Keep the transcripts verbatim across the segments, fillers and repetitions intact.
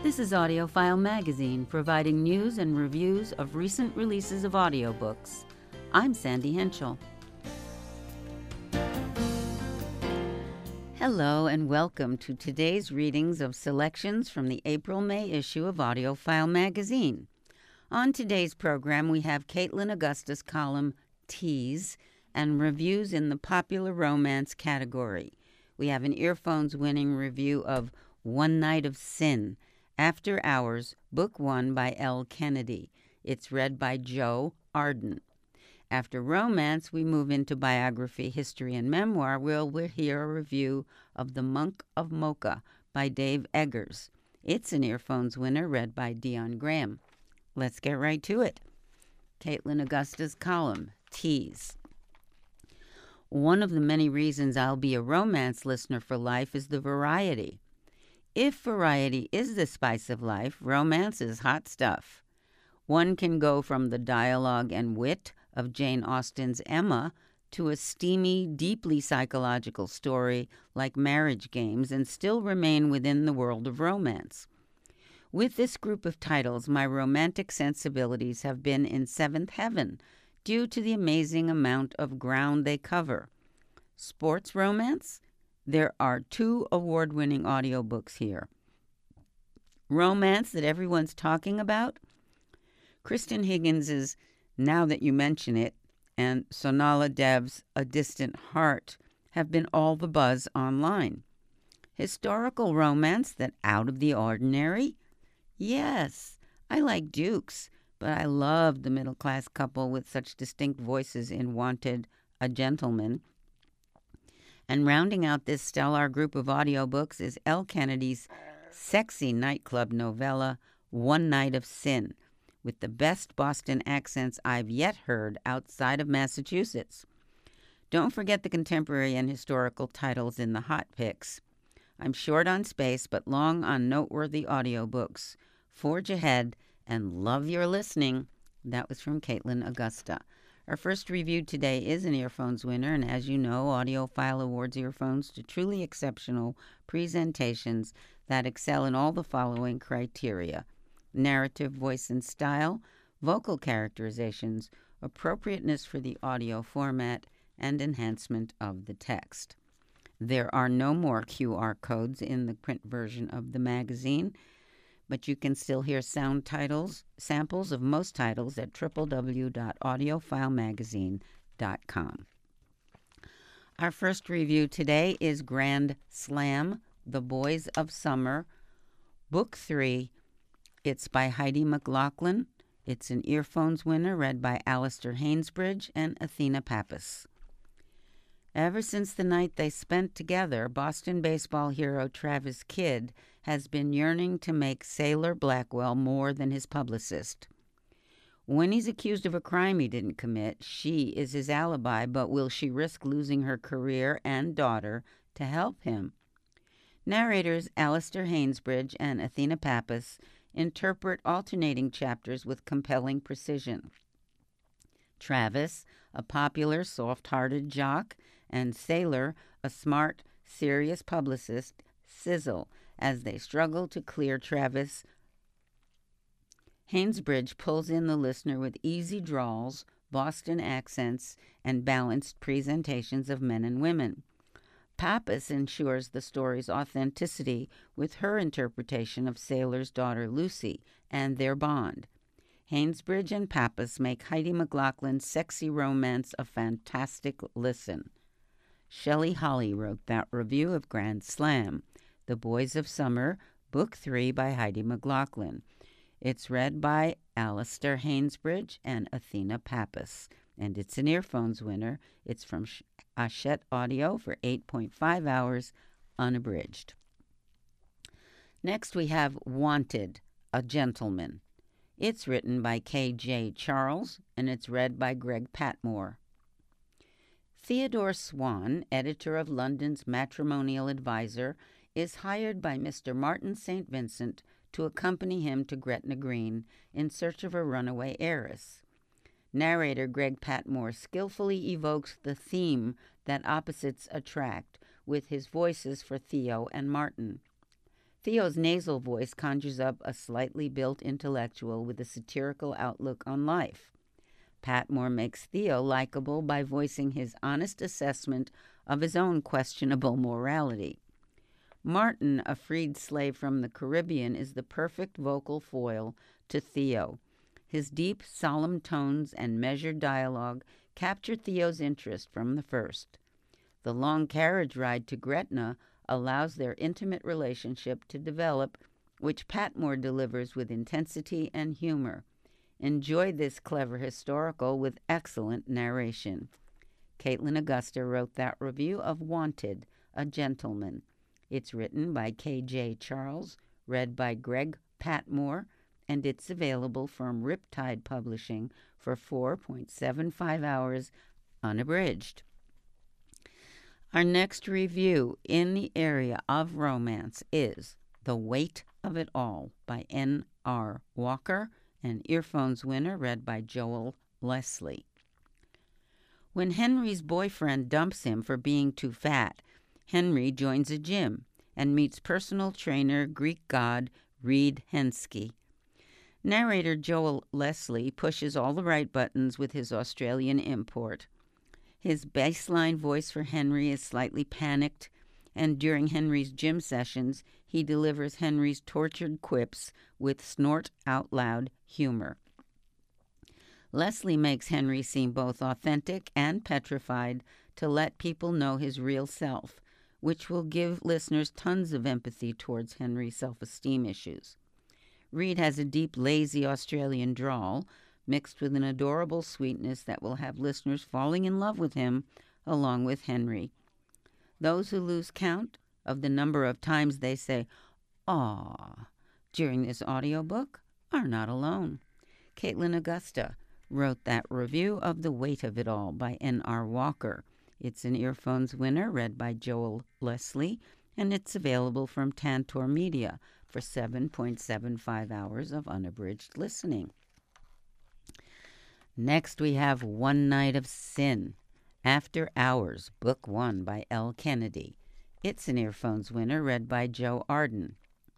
This is AudioFile Magazine, providing news and reviews of recent releases of audiobooks. I'm Sandy Henschel. Hello and welcome to today's readings of selections from the April-May issue of AudioFile Magazine. On today's program, we have Caitlin Augusta's column, Tease, and reviews in the popular romance category. We have an earphones-winning review of One Night of Sin, After Hours, Book One by Elle Kennedy. It's read by Joe Arden. After romance, we move into biography, history, and memoir, where we'll hear a review of The Monk of Mocha by Dave Eggers. It's an earphones winner, read by Dion Graham. Let's get right to it. Caitlin Augusta's column, Tease. One of the many reasons I'll be a romance listener for life is the variety. If variety is the spice of life, romance is hot stuff. One can go from the dialogue and wit of Jane Austen's Emma to a steamy, deeply psychological story like Marriage Games and still remain within the world of romance. With this group of titles, my romantic sensibilities have been in seventh heaven due to the amazing amount of ground they cover. Sports romance? There are two award-winning audiobooks here. Romance that everyone's talking about? Kristen Higgins's Now That You Mention It and Sonala Dev's A Distant Heart have been all the buzz online. Historical romance that out of the ordinary? Yes, I like dukes, but I love the middle-class couple with such distinct voices in Wanted, A Gentleman. And rounding out this stellar group of audiobooks is Elle Kennedy's sexy nightclub novella, One Night of Sin, with the best Boston accents I've yet heard outside of Massachusetts. Don't forget the contemporary and historical titles in the hot picks. I'm short on space, but long on noteworthy audiobooks. Forge ahead and love your listening. That was from Caitlin Augusta. Our first review today is an earphones winner, and as you know, AudioFile awards earphones to truly exceptional presentations that excel in all the following criteria: narrative, voice, and style, vocal characterizations, appropriateness for the audio format, and enhancement of the text. There are no more Q R codes in the print version of the magazine, but you can still hear sound titles, samples of most titles at w w w dot audiophile magazine dot com. Our first review today is Grand Slam, The Boys of Summer, Book Three. It's by Heidi McLaughlin. It's an earphones winner, read by Alistair Hainsbridge and Athena Pappas. Ever since the night they spent together, Boston baseball hero Travis Kidd has been yearning to make Sailor Blackwell more than his publicist. When he's accused of a crime he didn't commit, she is his alibi, but will she risk losing her career and daughter to help him? Narrators Alistair Hainsbridge and Athena Pappas interpret alternating chapters with compelling precision. Travis, a popular, soft-hearted jock, and Sailor, a smart, serious publicist, sizzle as they struggle to clear Travis. Hainsbridge pulls in the listener with easy drawls, Boston accents, and balanced presentations of men and women. Pappas ensures the story's authenticity with her interpretation of Sailor's daughter Lucy and their bond. Hainsbridge and Pappas make Heidi McLaughlin's sexy romance a fantastic listen. Shelley Holly wrote that review of Grand Slam, The Boys of Summer, Book Three by Heidi McLaughlin. It's read by Alistair Hainsbridge and Athena Pappas, and it's an earphones winner. It's from Hachette Audio for eight point five hours, unabridged. Next we have Wanted, A Gentleman. It's written by K J Charles, and it's read by Greg Patmore. Theodore Swan, editor of London's Matrimonial Advisor, is hired by Mister Martin Saint Vincent to accompany him to Gretna Green in search of a runaway heiress. Narrator Greg Patmore skillfully evokes the theme that opposites attract with his voices for Theo and Martin. Theo's nasal voice conjures up a slightly built intellectual with a satirical outlook on life. Patmore makes Theo likable by voicing his honest assessment of his own questionable morality. Martin, a freed slave from the Caribbean, is the perfect vocal foil to Theo. His deep, solemn tones and measured dialogue capture Theo's interest from the first. The long carriage ride to Gretna allows their intimate relationship to develop, which Patmore delivers with intensity and humor. Enjoy this clever historical with excellent narration. Caitlin Augusta wrote that review of Wanted, a Gentleman. It's written by K J Charles, read by Greg Patmore, and it's available from Riptide Publishing for four point seven five hours unabridged. Our next review in the area of romance is The Weight of It All by N R Walker, an Earphones winner, read by Joel Leslie. When Henry's boyfriend dumps him for being too fat, Henry joins a gym and meets personal trainer Greek god Reed Henske. Narrator Joel Leslie pushes all the right buttons with his Australian import. His baseline voice for Henry is slightly panicked, and during Henry's gym sessions, he delivers Henry's tortured quips with snort-out-loud humor. Leslie makes Henry seem both authentic and petrified to let people know his real self, which will give listeners tons of empathy towards Henry's self-esteem issues. Reed has a deep, lazy Australian drawl, mixed with an adorable sweetness that will have listeners falling in love with him along with Henry. Those who lose count of the number of times they say, "Aw," during this audiobook are not alone. Caitlin Augusta wrote that review of The Weight of It All by N R Walker. It's an Earphones winner, read by Joel Leslie, and it's available from Tantor Media for seven point seven five hours of unabridged listening. Next, we have One Night of Sin, After Hours, Book One by L. Kennedy. It's an Earphones winner, read by Joe Arden.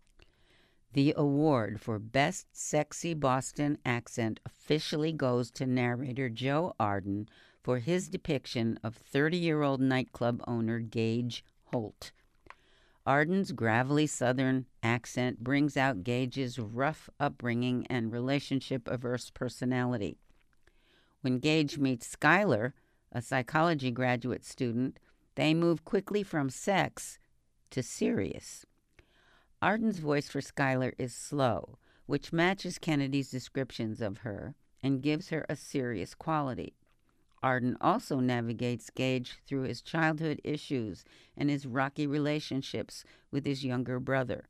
The award for Best Sexy Boston Accent officially goes to narrator Joe Arden for his depiction of thirty-year-old nightclub owner Gage Holt. Arden's gravelly Southern accent brings out Gage's rough upbringing and relationship-averse personality. When Gage meets Skylar, a psychology graduate student, they move quickly from sex to serious. Arden's voice for Skylar is slow, which matches Kennedy's descriptions of her and gives her a serious quality. Arden also navigates Gage through his childhood issues and his rocky relationships with his younger brother.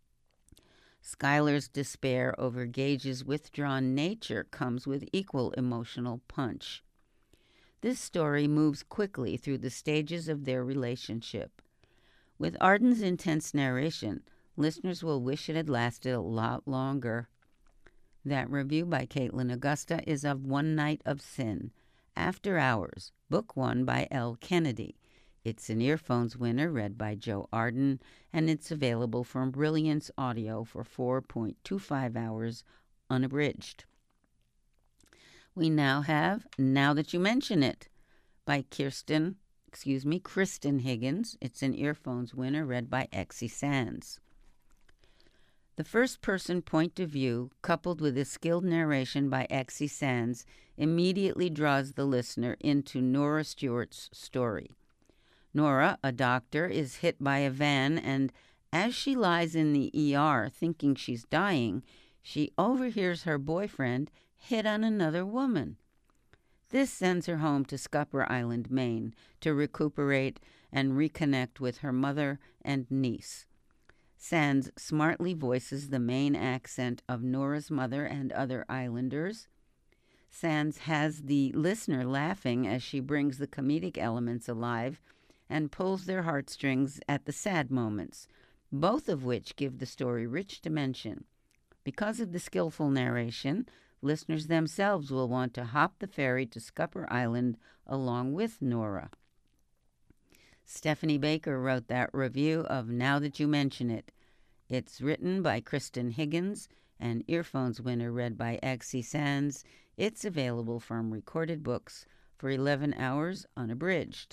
Skylar's despair over Gage's withdrawn nature comes with equal emotional punch. This story moves quickly through the stages of their relationship. With Arden's intense narration, listeners will wish it had lasted a lot longer. That review by Caitlin Augusta is of One Night of Sin, After Hours, Book One by L. Kennedy. It's an Earphones winner, read by Joe Arden, and it's available from Brilliance Audio for four point two five hours unabridged. We now have Now That You Mention It by Kirsten, excuse me, Kristen Higgins. It's an Earphones winner, read by Exie Sands. The first-person point of view, coupled with a skilled narration by Exie Sands, immediately draws the listener into Nora Stewart's story. Nora, a doctor, is hit by a van, and as she lies in the E R thinking she's dying, she overhears her boyfriend hit on another woman. This sends her home to Scupper Island, Maine, to recuperate and reconnect with her mother and niece. Sands smartly voices the main accent of Nora's mother and other islanders. Sands has the listener laughing as she brings the comedic elements alive and pulls their heartstrings at the sad moments, both of which give the story rich dimension. Because of the skillful narration, listeners themselves will want to hop the ferry to Scupper Island along with Nora. Stephanie Baker wrote that review of Now That You Mention It. It's written by Kristen Higgins and Earphones winner read by Agsie Sands. It's available from Recorded Books for eleven hours unabridged.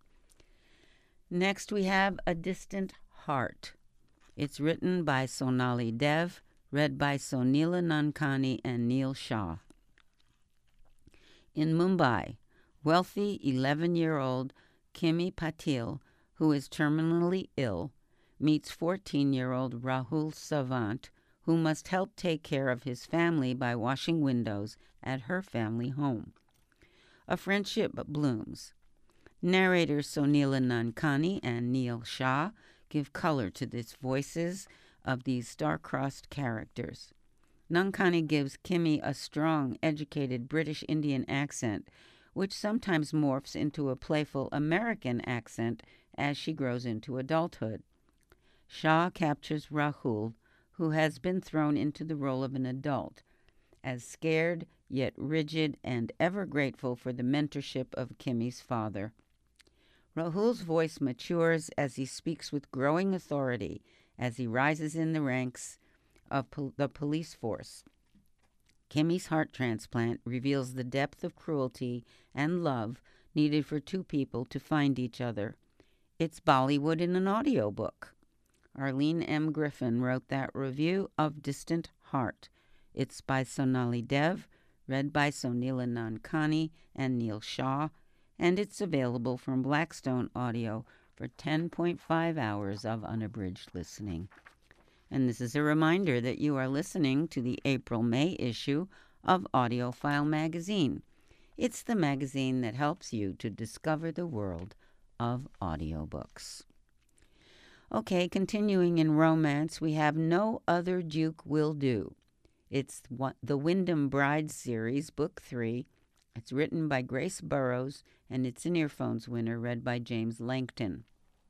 Next we have A Distant Heart. It's written by Sonali Dev, read by Sonila Nankani and Neil Shah. In Mumbai, wealthy eleven-year-old Kimi Patil, who is terminally ill, meets fourteen-year-old Rahul Savant, who must help take care of his family by washing windows at her family home. A friendship blooms. Narrators Sonila Nankani and Neil Shah give color to the voices of these star-crossed characters. Nankani gives Kimi a strong, educated British Indian accent, which sometimes morphs into a playful American accent as she grows into adulthood. Shah captures Rahul, who has been thrown into the role of an adult, as scared yet rigid and ever grateful for the mentorship of Kimi's father. Rahul's voice matures as he speaks with growing authority as he rises in the ranks of pol- the police force. Kimi's heart transplant reveals the depth of cruelty and love needed for two people to find each other. It's Bollywood in an audiobook. Arlene M. Griffin wrote that review of Distant Heart. It's by Sonali Dev, read by Sonila Nankani and Neil Shah, and it's available from Blackstone Audio for ten point five hours of unabridged listening. And this is a reminder that you are listening to the April-May issue of AudioFile Magazine. It's the magazine that helps you to discover the world of audiobooks. Okay, continuing in romance, we have No Other Duke Will Do. It's the Wyndham Bride series, Book three. It's written by Grace Burrows, and it's an Earphones winner read by James Langton.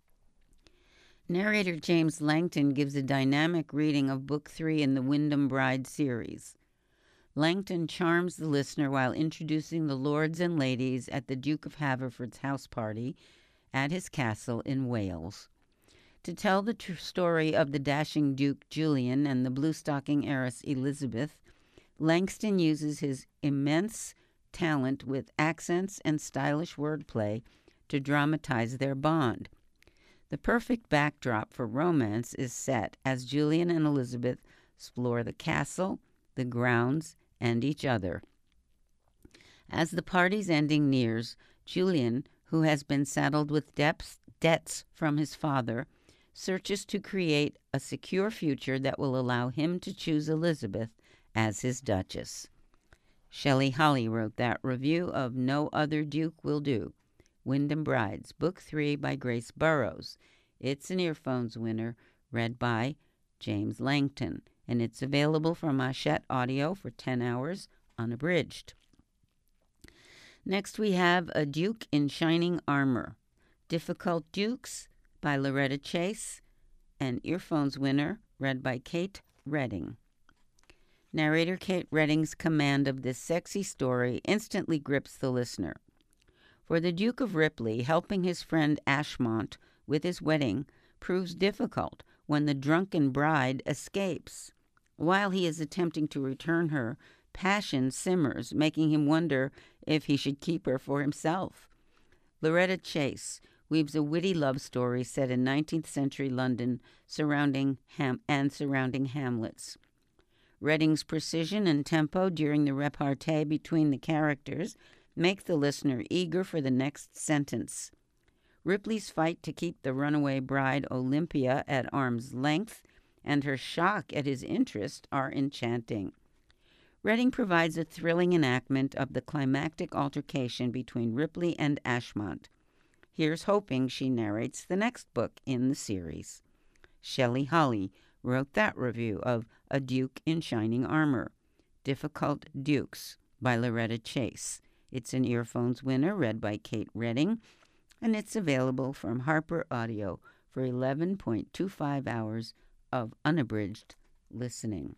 Narrator James Langton gives a dynamic reading of Book three in the Wyndham Bride series. Langton charms the listener while introducing the lords and ladies at the Duke of Haverford's house party at his castle in Wales. To tell the true story of the dashing Duke Julian and the blue-stocking heiress Elizabeth, Langston uses his immense talent with accents and stylish wordplay to dramatize their bond. The perfect backdrop for romance is set as Julian and Elizabeth explore the castle, the grounds, and each other. As the party's ending nears, Julian, who has been saddled with debts, debts from his father, searches to create a secure future that will allow him to choose Elizabeth as his Duchess. Shelley Holly wrote that review of No Other Duke Will Do, Wyndham Brides, Book three by Grace Burrows. It's an Earphones winner, read by James Langton, and it's available from Hachette Audio for ten hours, unabridged. Next we have A Duke in Shining Armor, Difficult Dukes by Loretta Chase, and Earphones winner, read by Kate Redding. Narrator Kate Redding's command of this sexy story instantly grips the listener. For the Duke of Ripley, helping his friend Ashmont with his wedding proves difficult when the drunken bride escapes. While he is attempting to return her, passion simmers, making him wonder if he should keep her for himself. Loretta Chase weaves a witty love story set in nineteenth century London surrounding Ham- and surrounding Hamlets. Redding's precision and tempo during the repartee between the characters make the listener eager for the next sentence. Ripley's fight to keep the runaway bride Olympia at arm's length and her shock at his interest are enchanting. Redding provides a thrilling enactment of the climactic altercation between Ripley and Ashmont. Here's hoping she narrates the next book in the series. Shelley Holly wrote that review of A Duke in Shining Armor, Difficult Dukes by Loretta Chase. It's an Earphones winner read by Kate Redding, and it's available from Harper Audio for eleven point two five hours of unabridged listening.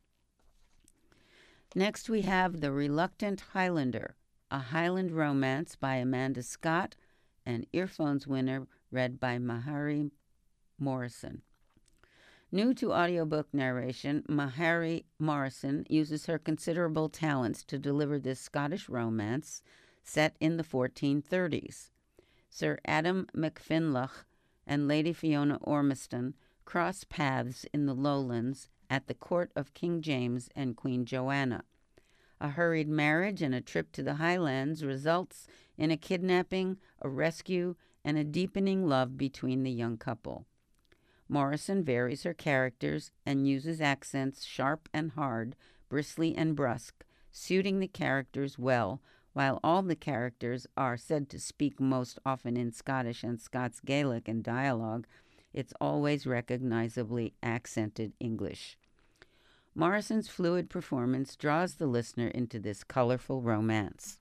Next we have The Reluctant Highlander, a Highland romance by Amanda Scott, and Earphones winner read by Mahari Morrison. New to audiobook narration, Mahari Morrison uses her considerable talents to deliver this Scottish romance set in the fourteen thirties. Sir Adam McFinlach and Lady Fiona Ormiston cross paths in the Lowlands at the court of King James and Queen Joanna. A hurried marriage and a trip to the Highlands results in a kidnapping, a rescue, and a deepening love between the young couple. Morrison varies her characters and uses accents sharp and hard, bristly and brusque, suiting the characters well, while all the characters are said to speak most often in Scottish and Scots Gaelic in dialogue. It's always recognizably accented English. Morrison's fluid performance draws the listener into this colorful romance.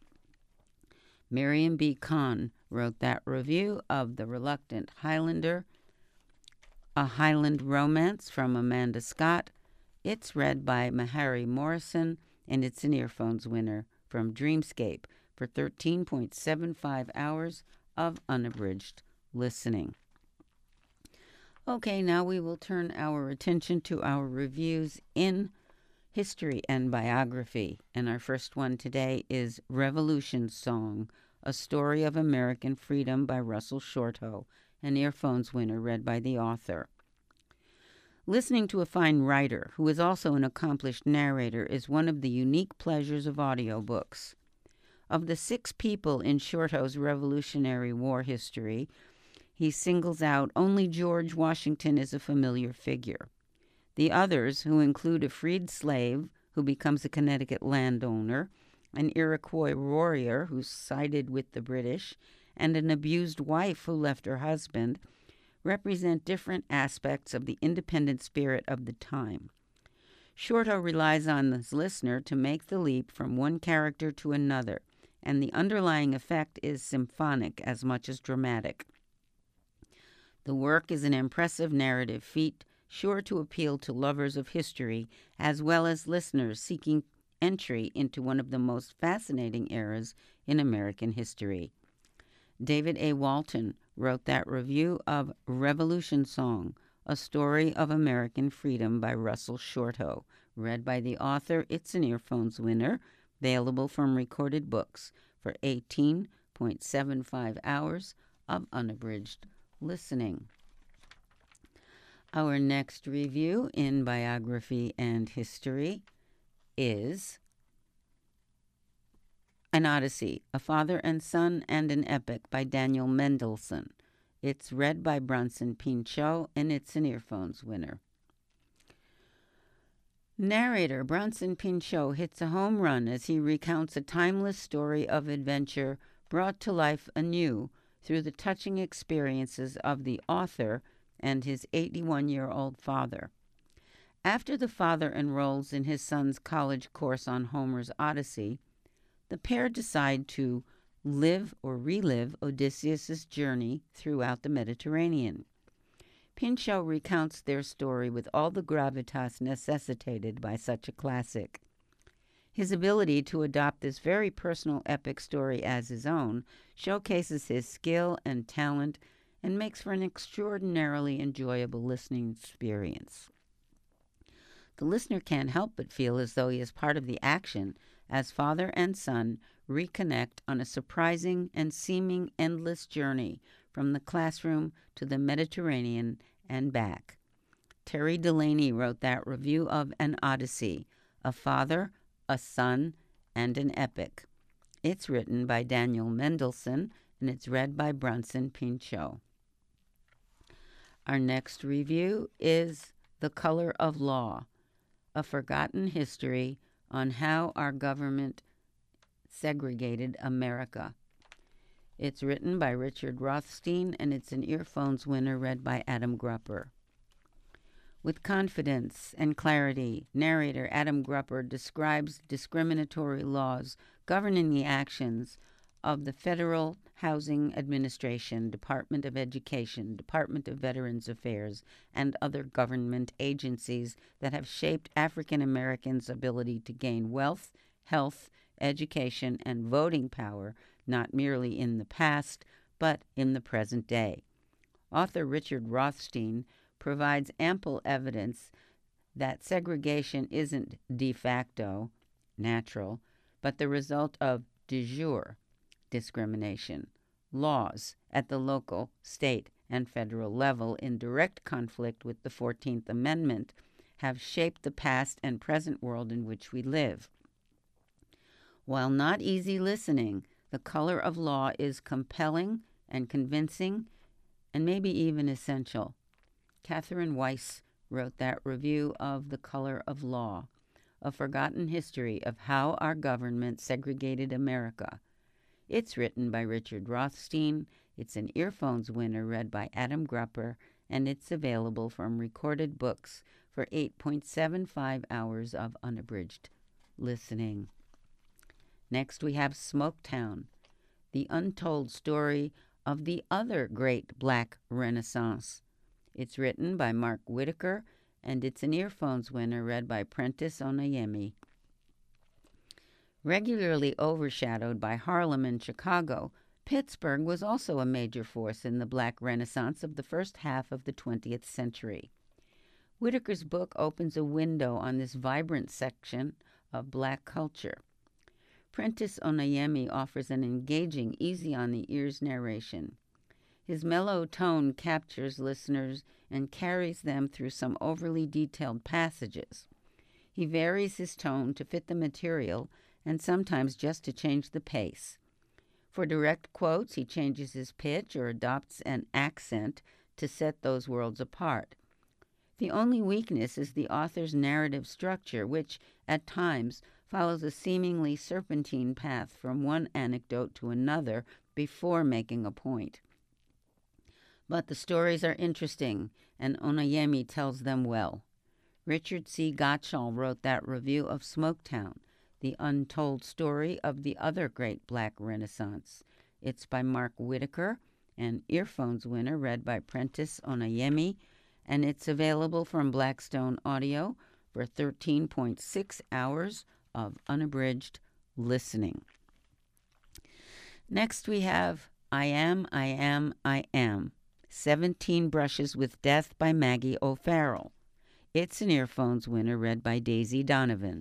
Miriam B. Kahn wrote that review of The Reluctant Highlander, a Highland romance from Amanda Scott. It's read by Mahari Morrison, and it's an Earphones winner from Dreamscape for thirteen point seven five hours of unabridged listening. Okay, now we will turn our attention to our reviews in history and biography. And our first one today is Revolution Song, A Story of American Freedom by Russell Shorto, an Earphones winner read by the author. Listening to a fine writer who is also an accomplished narrator is one of the unique pleasures of audiobooks. Of the six people in Shorto's Revolutionary War history, he singles out only George Washington as a familiar figure. The others, who include a freed slave who becomes a Connecticut landowner, an Iroquois warrior who sided with the British, and an abused wife who left her husband, represent different aspects of the independent spirit of the time. Shorto relies on his listener to make the leap from one character to another, and the underlying effect is symphonic as much as dramatic. The work is an impressive narrative feat, sure to appeal to lovers of history as well as listeners seeking entry into one of the most fascinating eras in American history. David A. Walton wrote that review of Revolution Song, A Story of American Freedom by Russell Shorto, read by the author. It's an Earphones winner, available from Recorded Books for eighteen point seven five hours of unabridged listening. Our next review in biography and history is An Odyssey, A Father and Son and an Epic by Daniel Mendelsohn. It's read by Bronson Pinchot, and it's an Earphones winner. Narrator Bronson Pinchot hits a home run as he recounts a timeless story of adventure brought to life anew through the touching experiences of the author and his eighty-one-year-old father. After the father enrolls in his son's college course on Homer's Odyssey, the pair decide to live or relive Odysseus' journey throughout the Mediterranean. Pinchot recounts their story with all the gravitas necessitated by such a classic. His ability to adopt this very personal epic story as his own showcases his skill and talent and makes for an extraordinarily enjoyable listening experience. The listener can't help but feel as though he is part of the action as father and son reconnect on a surprising and seeming endless journey from the classroom to the Mediterranean and back. Terry Delaney wrote that review of An Odyssey, A Father, a Son, and an Epic. It's written by Daniel Mendelsohn, and it's read by Bronson Pinchot. Our next review is The Color of Law, A Forgotten History on How Our Government Segregated America. It's written by Richard Rothstein, and it's an Earphones winner read by Adam Grupper. With confidence and clarity, narrator Adam Grupper describes discriminatory laws governing the actions of the Federal Housing Administration, Department of Education, Department of Veterans Affairs, and other government agencies that have shaped African Americans' ability to gain wealth, health, education, and voting power, not merely in the past, but in the present day. Author Richard Rothstein provides ample evidence that segregation isn't de facto, natural, but the result of de jure discrimination, laws at the local, state, and federal level in direct conflict with the fourteenth Amendment have shaped the past and present world in which we live. While not easy listening, The Color of Law is compelling and convincing and maybe even essential. Catherine Weiss wrote that review of The Color of Law, A Forgotten History of How Our Government Segregated America. It's written by Richard Rothstein. It's an Earphones winner read by Adam Grupper, and it's available from Recorded Books for eight point seven five hours of unabridged listening. Next, we have Smoketown, the untold story of the other great Black Renaissance. It's written by Mark Whitaker, and it's an Earphones winner read by Prentice Onayemi. Regularly overshadowed by Harlem and Chicago, Pittsburgh was also a major force in the Black Renaissance of the first half of the twentieth century. Whitaker's book opens a window on this vibrant section of Black culture. Prentice Onayemi offers an engaging, easy-on-the-ears narration. His mellow tone captures listeners and carries them through some overly detailed passages. He varies his tone to fit the material and sometimes just to change the pace. For direct quotes, he changes his pitch or adopts an accent to set those worlds apart. The only weakness is the author's narrative structure, which, at times, follows a seemingly serpentine path from one anecdote to another before making a point. But the stories are interesting, and Onayemi tells them well. Richard C. Gottschall wrote that review of Smoketown, the untold story of the other great Black Renaissance. It's by Mark Whitaker, an Earphones winner read by Prentice Onayemi, and it's available from Blackstone Audio for thirteen point six hours of unabridged listening. Next we have I Am, I Am, I Am, seventeen Brushes with Death by Maggie O'Farrell. It's an Earphones winner read by Daisy Donovan.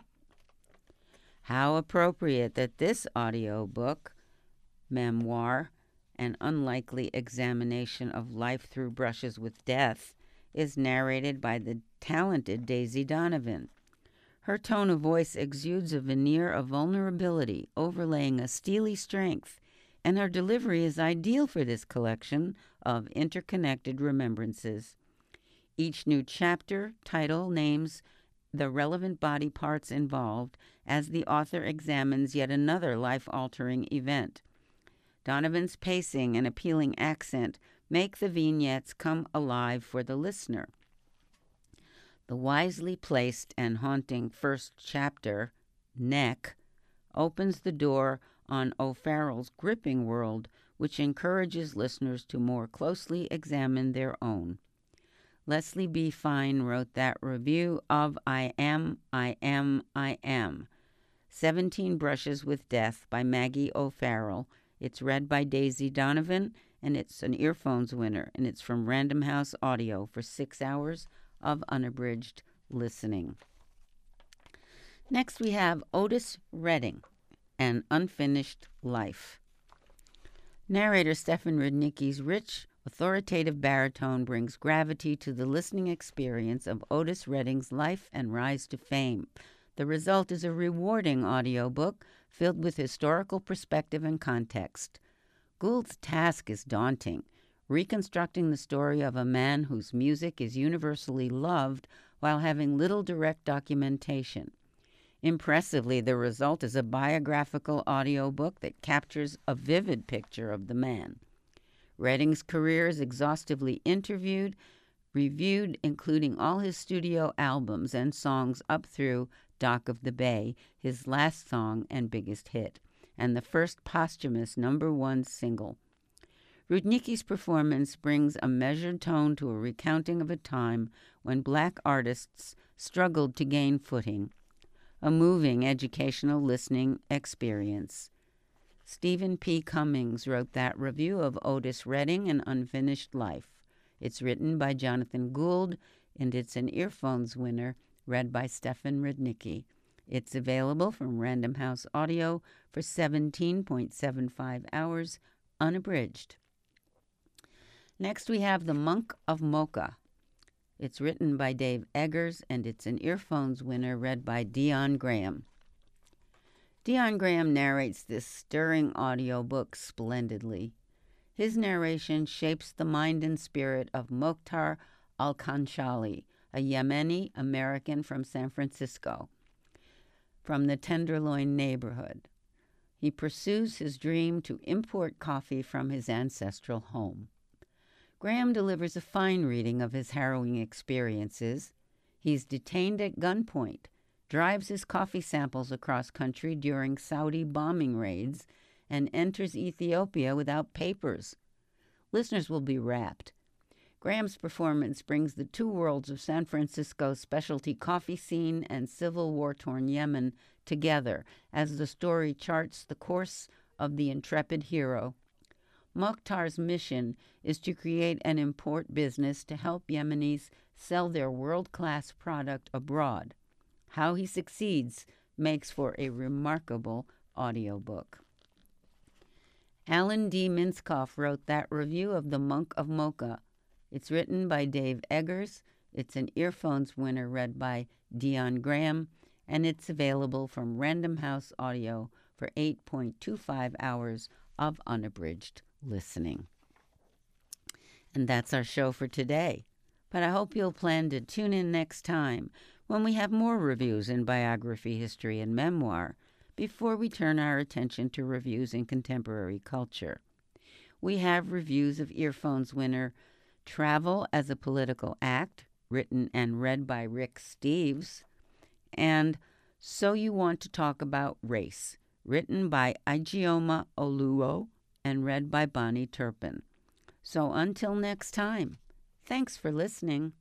How appropriate that this audio book, memoir, an unlikely examination of life through brushes with death, is narrated by the talented Daisy Donovan. Her tone of voice exudes a veneer of vulnerability, overlaying a steely strength, and her delivery is ideal for this collection of interconnected remembrances. Each new chapter title names the relevant body parts involved as the author examines yet another life-altering event. Donovan's pacing and appealing accent make the vignettes come alive for the listener. The wisely placed and haunting first chapter, Neck, opens the door on O'Farrell's gripping world, which encourages listeners to more closely examine their own. Leslie B. Fine wrote that review of I Am, I Am, I Am, seventeen Brushes with Death by Maggie O'Farrell. It's read by Daisy Donovan, and it's an Earphones winner, and it's from Random House Audio for six hours of unabridged listening. Next we have Otis Redding, An Unfinished Life. Narrator Stefan Rudnicki's rich, authoritative baritone brings gravity to the listening experience of Otis Redding's life and rise to fame. The result is a rewarding audiobook filled with historical perspective and context. Gould's task is daunting, reconstructing the story of a man whose music is universally loved while having little direct documentation. Impressively, the result is a biographical audiobook that captures a vivid picture of the man. Redding's career is exhaustively interviewed, reviewed, including all his studio albums and songs up through Dock of the Bay, his last song and biggest hit, and the first posthumous number one single. Rudnicki's performance brings a measured tone to a recounting of a time when Black artists struggled to gain footing, a moving educational listening experience. Stephen P. Cummings wrote that review of Otis Redding, An Unfinished Life. It's written by Jonathan Gould, and it's an Earphones winner, read by Stefan Rudnicki. It's available from Random House Audio for seventeen point seven five hours, unabridged. Next, we have The Monk of Mocha. It's written by Dave Eggers, and it's an Earphones winner, read by Dion Graham. Dion Graham narrates this stirring audiobook splendidly. His narration shapes the mind and spirit of Mokhtar Al-Kanshali, a Yemeni American from San Francisco, from the Tenderloin neighborhood. He pursues his dream to import coffee from his ancestral home. Graham delivers a fine reading of his harrowing experiences. He's detained at gunpoint, drives his coffee samples across country during Saudi bombing raids, and enters Ethiopia without papers. Listeners will be rapt. Graham's performance brings the two worlds of San Francisco's specialty coffee scene and civil war-torn Yemen together as the story charts the course of the intrepid hero. Mokhtar's mission is to create an import business to help Yemenis sell their world-class product abroad. How he succeeds makes for a remarkable audiobook. Alan D. Minskoff wrote that review of The Monk of Mocha. It's written by Dave Eggers. It's an Earphones winner, read by Dion Graham, and it's available from Random House Audio for eight point two five hours of unabridged listening. And that's our show for today. But I hope you'll plan to tune in next time when we have more reviews in biography, history, and memoir, before we turn our attention to reviews in contemporary culture. We have reviews of Earphones winner Travel as a Political Act, written and read by Rick Steves, and So You Want to Talk About Race, written by Ijeoma Oluo and read by Bonnie Turpin. So until next time, thanks for listening.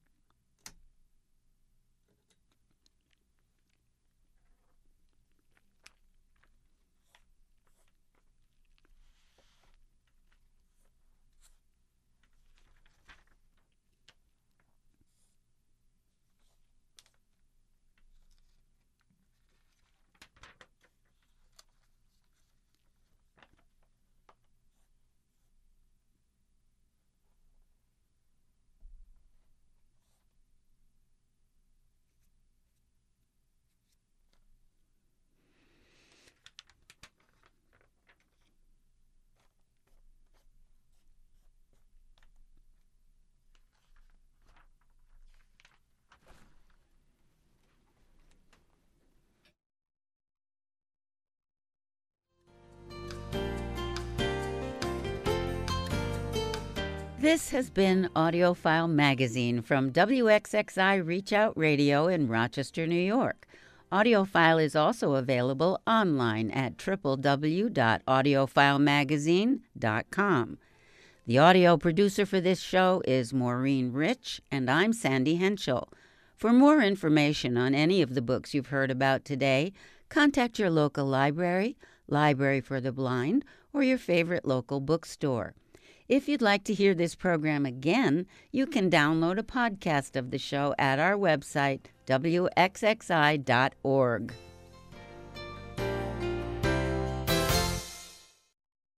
This has been AudioFile Magazine from W X X I Reach Out Radio in Rochester, New York. AudioFile is also available online at w w w dot audiophile magazine dot com. The audio producer for this show is Maureen Rich, and I'm Sandy Henschel. For more information on any of the books you've heard about today, contact your local library, Library for the Blind, or your favorite local bookstore. If you'd like to hear this program again, you can download a podcast of the show at our website, w x x i dot org.